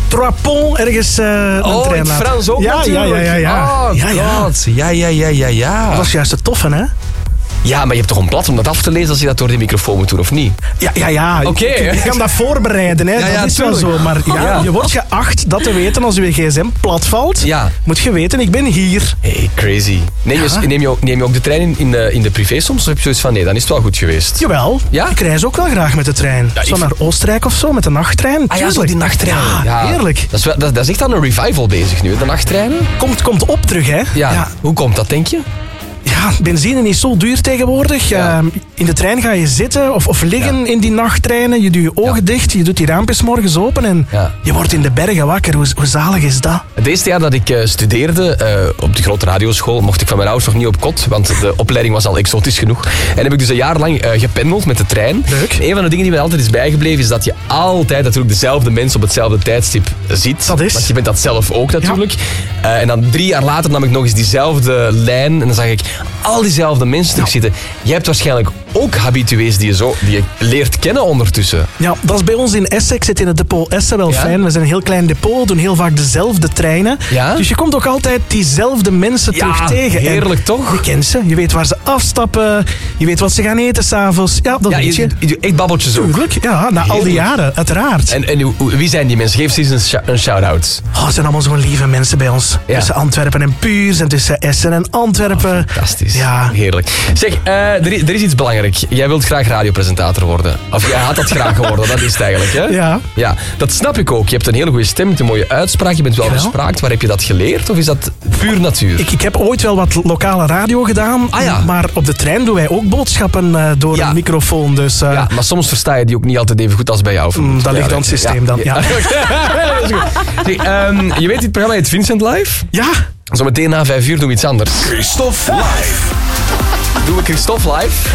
Trois Ponts ergens uh, een oh, trein in laat. Frans ook ja, natuurlijk. Ja, ja, ja. ja. Oh, ja, ja. God. Ja, ja, ja, ja, ja. Dat was juist het toffe, hè? Ja, maar je hebt toch een blad om dat af te lezen als je dat door die microfoon moet doen, of niet? Ja, ja, ja. Oké. Okay, je, je kan dat voorbereiden, hè. Ja, ja, dat is tuurlijk. wel zo. Maar ja, ja. je wordt geacht dat te weten als je gsm platvalt. Ja. Moet je weten, ik ben hier. Hey, crazy. Neem je, Ja. neem je, ook, neem je ook de trein in, in, de, in de privé soms? Of heb je zoiets van, nee, dan is het wel goed geweest? Jawel. Ja? Ik reis ook wel graag met de trein. Ja, zo ik... naar Oostenrijk of zo, met de nachttrein. Ah ja, zo die nachttrein. Ja, ja, heerlijk. Dat is, wel, dat, dat is echt aan een revival bezig nu, de nachttreinen. Komt, komt op terug, hè? Ja. ja. Hoe komt dat, denk je? Ja, benzine is zo duur tegenwoordig. Ja. Uh, in de trein ga je zitten of, of liggen ja. in die nachttreinen. Je doet je ogen ja. dicht, je doet die raampjes morgens open en ja. je wordt in de bergen wakker. Hoe, hoe zalig is dat? Het eerste jaar dat ik uh, studeerde uh, op de grote radioschool mocht ik van mijn ouders nog niet op kot, want de opleiding was al exotisch genoeg. En heb ik dus een jaar lang uh, gependeld met de trein. Leuk. En een van de dingen die mij altijd is bijgebleven is dat je altijd natuurlijk dezelfde mensen op hetzelfde tijdstip ziet. Dat is. Want je bent dat zelf ook natuurlijk. Ja. Uh, en dan drie jaar later nam ik nog eens diezelfde lijn en dan zag ik al diezelfde mensen terug zitten. Je hebt waarschijnlijk ook habitués die je, zo, die je leert kennen ondertussen. Ja, dat is bij ons in Essen. Ik zit in het depot Essen wel ja? fijn. We zijn een heel klein depot, doen heel vaak dezelfde treinen. Ja? Dus je komt ook altijd diezelfde mensen ja, terug tegen. Heerlijk, en toch? Je kent ze. Je weet waar ze afstappen. Je weet wat ze gaan eten s'avonds. Ja, dat ja, weet je. je. je echt babbeltjes ook. Tuurlijk, ja. Na al die jaren, uiteraard. En, en wie zijn die mensen? Geef ze eens een, sh- een shout-out. Oh, het zijn allemaal zo'n lieve mensen bij ons. Ja. Tussen Antwerpen en Puurs en tussen Essen en Antwerpen. Oh, fantastisch. Ja. Heerlijk. Zeg, uh, er, er is iets belangrijk. Jij wilt graag radiopresentator worden. Of jij had dat graag geworden, dat is het eigenlijk, hè? Ja. Ja, dat snap ik ook. Je hebt een hele goede stem, een mooie uitspraak. Je bent wel gespraakt. Waar heb je dat geleerd? Of is dat puur natuur? Ik, ik heb ooit wel wat lokale radio gedaan. Ah, ja. Maar op de trein doen wij ook boodschappen uh, door ja. een microfoon. Dus, uh, ja, maar soms versta je die ook niet altijd even goed als bij jou. Mm, dat ligt aan het systeem ja. dan, ja. ja. dat is goed. Zeg, um, je weet, dit programma heet Vincent Live? Ja. Zometeen na vijf uur doen we iets anders. Christophe Live. Doen we Christophe Live.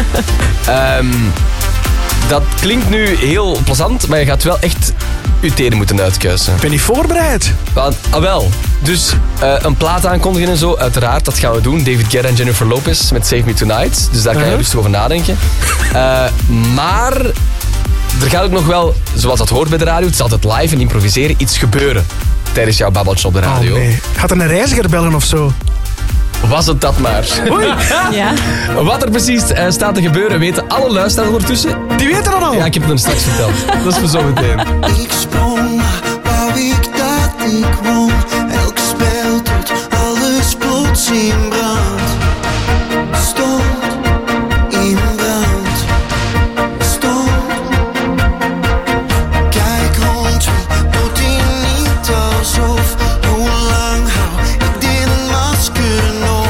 Um, dat klinkt nu heel plezant, maar je gaat wel echt je tenen moeten uitkuisen. Ik ben niet voorbereid. Want, ah wel, dus uh, een plaat aankondigen en zo, uiteraard, dat gaan we doen. David Guetta en Jennifer Lopez met Save Me Tonight. Dus daar kan je uh-huh. rustig over nadenken. Uh, maar er gaat ook nog wel, zoals dat hoort bij de radio, het is altijd live en improviseren, iets gebeuren tijdens jouw babbeltje op de radio. Oh nee. Gaat er een reiziger bellen of zo? Was het dat maar. Oei. Ja. Wat er precies uh, staat te gebeuren, weten alle luisteraars ondertussen. Die weten dat al. Ja, ik heb het hem straks verteld. Dat is voor zo meteen. Ik sprong, wou ik dat ik won. Elk spel tot alles plots in brand. Stond in brand. Stond. Kijk rond me, doet hij niet alsof. Hoe lang hou ik dit masker nog?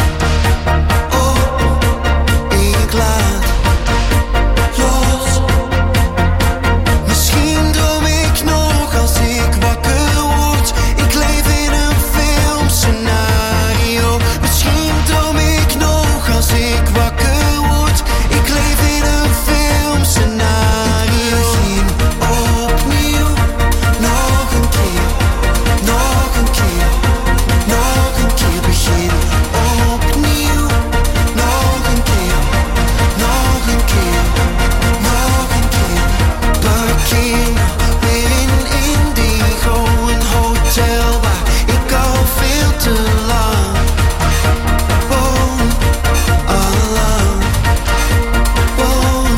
Oh, ik laat los. Misschien droom ik nog als ik wakker word. Ik leef in een filmscenario. Misschien droom ik nog als ik wakker word. Ik leef in een filmscenario. Misschien opnieuw, nog een keer, nog een keer, nog een keer begin. Opnieuw, nog een keer, nog een keer, nog een keer. Parkeer weer in Indigo, een hotel waar ik al veel te lang woon, allang woon.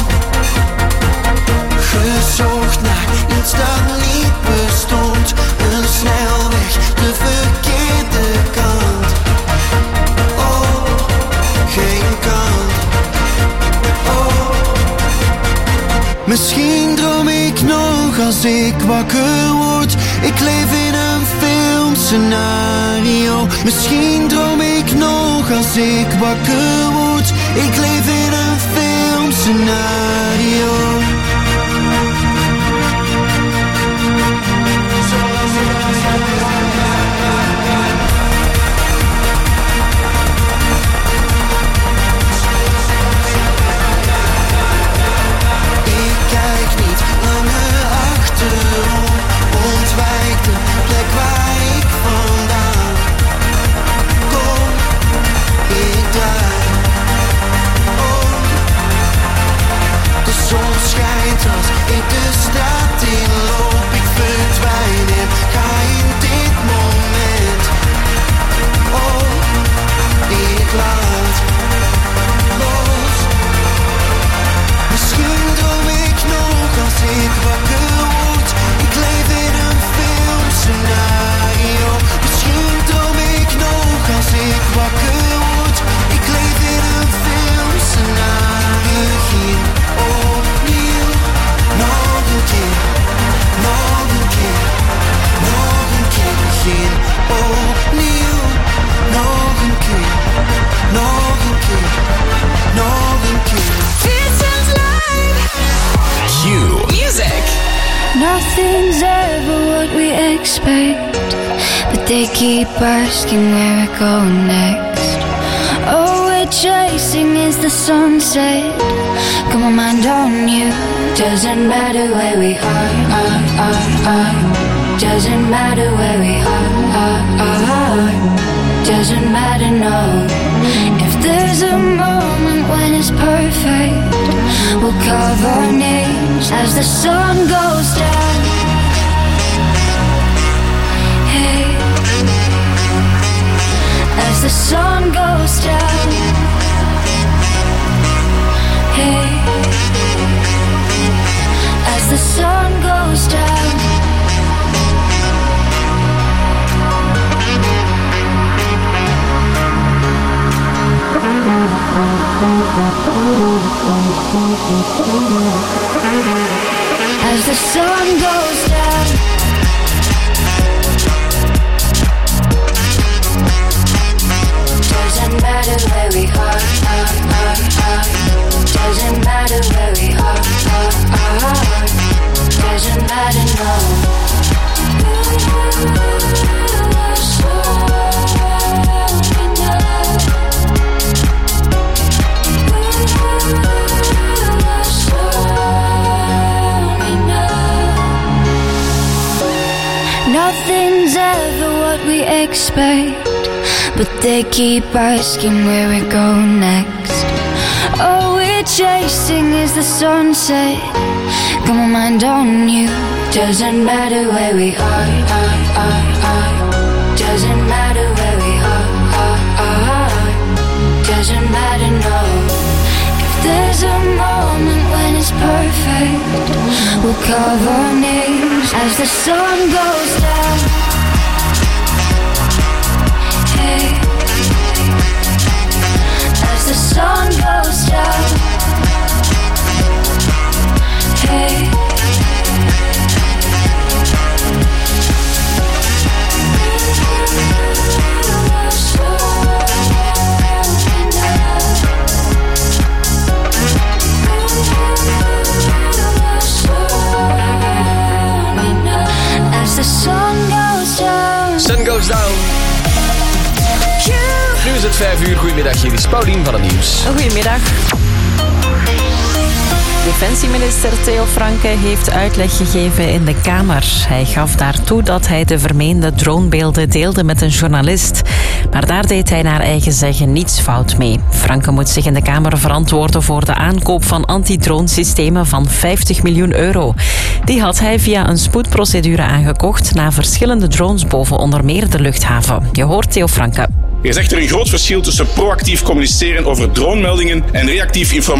Gezocht naar iets dat niet bestond, een snelweg, de verkeerde kant. Oh, geen kant. Oh, misschien droom ik nog als ik wakker word. Ik leef in een filmscenario. Misschien droom ik nog als ik wakker word. Ik leef in een filmscenario. Ik kijk niet langer achterom. Ontwijk de plek waar ik vandaan kom. Ik draai om. De zon schijnt als ik de straat inloop. Ik verdwijn en ga they keep asking where we're going next. Oh, we're chasing as the sunset. Got my mind on you. Doesn't matter where we are, are, are, are. Doesn't matter where we are, are, are. Doesn't matter, no. If there's a moment when it's perfect, we'll carve our names as the sun goes down. Hey, as the sun goes down. Hey, as the sun goes down. As the sun goes down. Doesn't matter where we are, are, are, are. Doesn't matter where we are, are, are. Doesn't matter, no. Nothing's ever what we expect, but they keep asking where we go next. Oh, we're chasing as the sunset. Got my mind on you. Doesn't matter where we are, are, are, are. Doesn't matter where we are, are, are. Doesn't matter, no. If there's a moment when it's perfect, we'll carve our names as the sun goes down. Hey, as the sun goes down. Hey, as the sun goes down. Sun goes down. Nu is het vijf uur. Goedemiddag, hier is Paulien van het Nieuws. Goedemiddag. Defensieminister Theo Franke heeft uitleg gegeven in de Kamer. Hij gaf daartoe dat hij de vermeende dronebeelden deelde met een journalist. Maar daar deed hij naar eigen zeggen niets fout mee. Franke moet zich in de Kamer verantwoorden voor de aankoop van antidronesystemen van vijftig miljoen euro. Die had hij via een spoedprocedure aangekocht na verschillende drones boven onder meer de luchthaven. Je hoort Theo Franke. Er is echter een groot verschil tussen proactief communiceren over dronemeldingen en reactief informatie